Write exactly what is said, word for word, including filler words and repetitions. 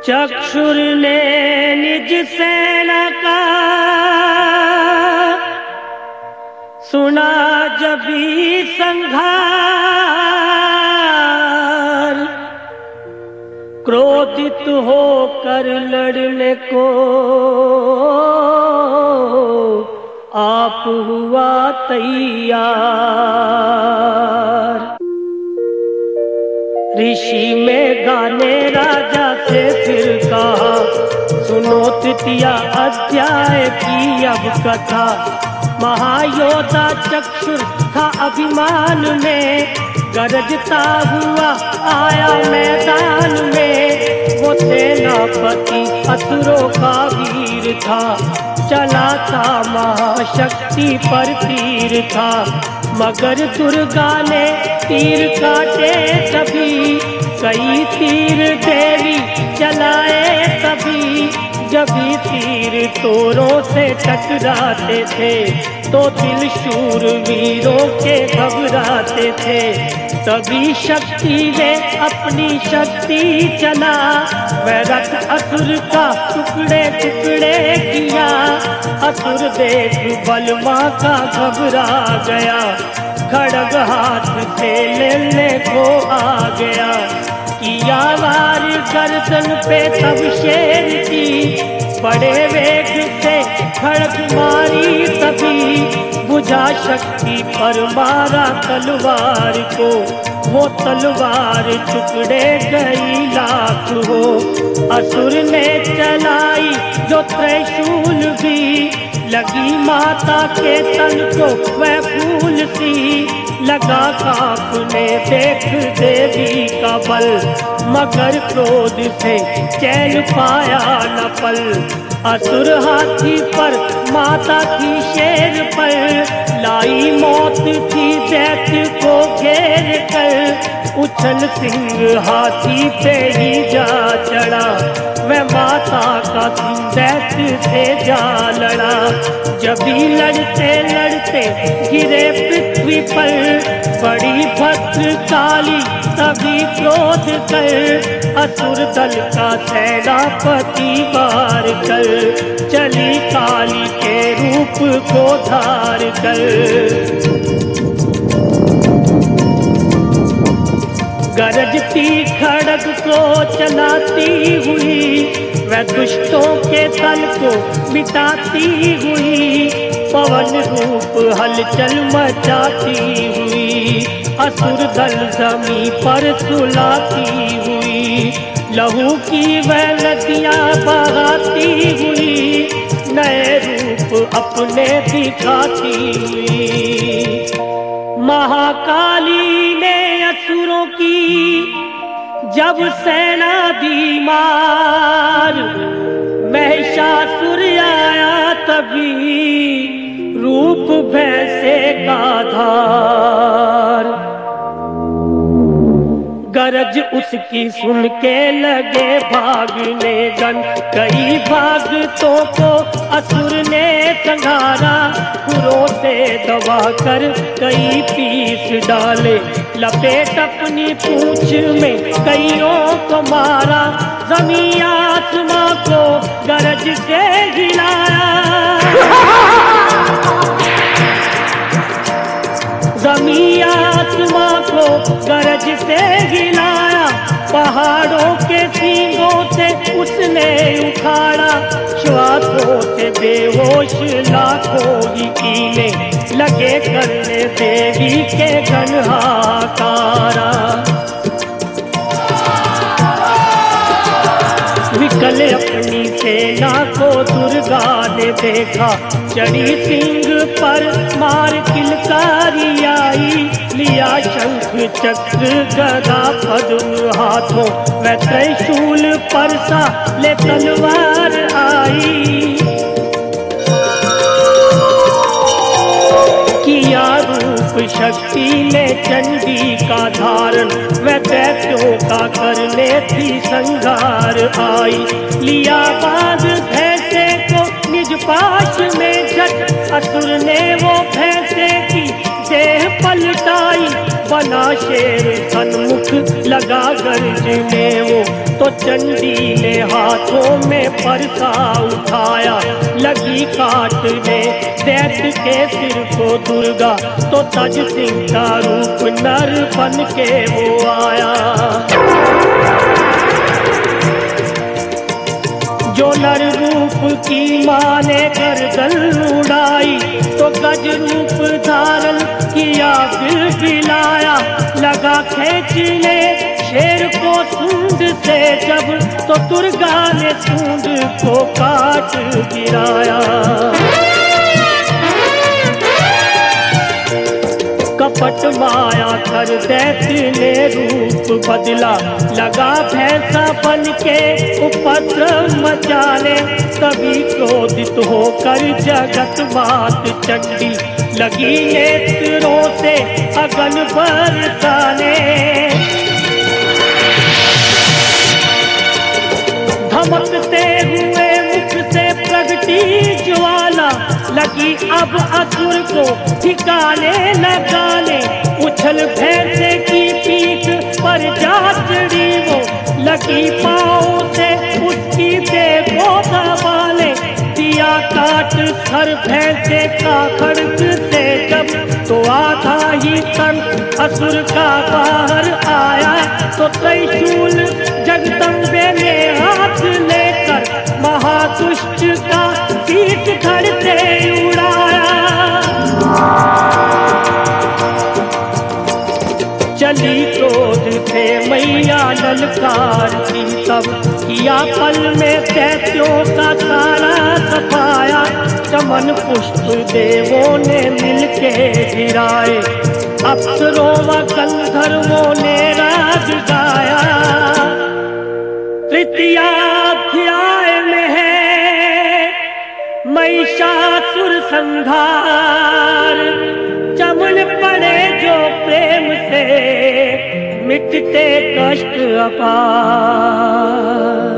चक्षुर ने निज सेना का सुना जबी संघार, क्रोधित होकर लड़ने को आप हुआ तैयार। ऋषि में गाने राजा से फिर कहा, सुनो तृतीया अध्याय की अब कथा। महायोद्धा चक्षुर था अभिमान में, गरजता हुआ आया मैदान में। वो सेनापति असुरों का वीर था, चला था महाशक्ति पर तीर था। मगर दुर्गा ने तीर काटे तभी, कई तीर देवी चलाए तभी। जभी तीर तोरों से टकराते थे, तो दिल शूर वीरों के घबराते थे। तभी शक्ति ने अपनी शक्ति चला, वह रथ असुर का टुकड़े टुकड़े किया। असुर देख बलवा का घबरा गया, खड़ग हाथ से लेने को आ गया। किया वार गर्दन पे तब शेर की, बड़े वेग से खड़ग मारी तभी। बुझा शक्ति पर मारा तलवार को, वो तलवार टुकड़े गई लाख हो। असुर ने चलाई जो त्रिशूल भी, लगी माता के तन को वह फूल सी। लगा कांपने देख देवी का बल, मगर क्रोध से चैन पाया न पल। असुर हाथी पर माता की शेर पर, लाई मौत थी दैत्य को घेर कर। उछल सिंह हाथी पे ही जा चढ़ा, वह माता का सिंह दैत्य से जा लड़ा। जभी लड़ते लड़ते गिरे पृथ्वी पर, बड़ी भद्रकाली तभी क्रोध कर। असुर दल का सेनापति वार कर, चली काली के रूप को धार कर। गरजती खड़ग को चलाती हुई, वह दुष्टों के दल को मिटाती हुई। पवन रूप हलचल मचाती हुई, असुर दल जमीन पर सुलाती हुई। लहू की वह नदियाँ बहाती हुई, नए रूप अपने दिखाती हुई। महाकाली ने असुरों की जब सेना दी मार, महिषासुर आया तभी रूप भैंसे का धार। गरज उसकी सुन के लगे भागने गन, कई भागतों को असुर ने संघारा। खुरों से दबा कर कई पीस डाले, लपेट अपनी पूंछ में कईयों को मारा। जमीन आसमां को गरज से हिलाया, जमीन आसमां को गरज से हिलाया। पहाड़ों के सींगों से उसने उखाड़ा, श्वासों से बेहोश लाखों ही कीले लगे करने देवी के घन हाकारा। विकल अपनी सेना को दुर्गा ने देखा, चढ़ी सिंह पर मार किलकारी आई। लिया शंख चक्र गदा पद्म हाथों, वह त्रिशूल परसा ले तलवार आई। किया रूप शक्ति ने चंडी का धारण, वह दैत्यों का करने थी संघार आई। लिया बांध भैंसे को निज पाश में झट, असुर ने वो भैंसे की देह पलटाई। बना शेर सन्मुख लगा गर्जने वो, तो चंडी ने हाथों में परसा उठाया लगी काटने दैत्य के सिर को दुर्गा, तो तज सिंह का रूप नर बन के वो आया। जो नर रूप की माँ ने गर्दन उड़ाई, तो गज रूप धारण किया फिर बिलाया, लगा खींचने शेर को सूंड से जब, तो दुर्गा ने सूंड को काट गिराया। कपट माया कर दैत्य ने रूप बदला, लगा भैंसा बन के उपद्रव मचाने, तभी क्रोधित होकर जगत मात चंडी लगी नेत्रों से अगन बरसाने। धमकते हुए मुख से प्रगटी ज्वाला, लगी अब असुर को ठिकाने लगाने, उछल भैंसे की पीठ पर जा चढ़ी वो, लगी पाँव से उसकी देखो दबाने, दिया काट सर भैंसे का खड़क से जब, तो आधा ही तन असुर का बाहर आया, तो त्रिशूल जगदम्बे ने हाथ लेकर महादुष्ट का शीश धड़ से उड़ाया। चली क्रोध से मैया ललकार की, तब किया पल में दैत्यों का सारा सफाया, चमन पुष्प देवों ने मिलके गिराए, अप्सरों व गंधर्वों ने राग गाया। तृतीयाध्याय में है महिषासुर संहार, चमन पड़े जो प्रेम से मिटते कष्ट अपार।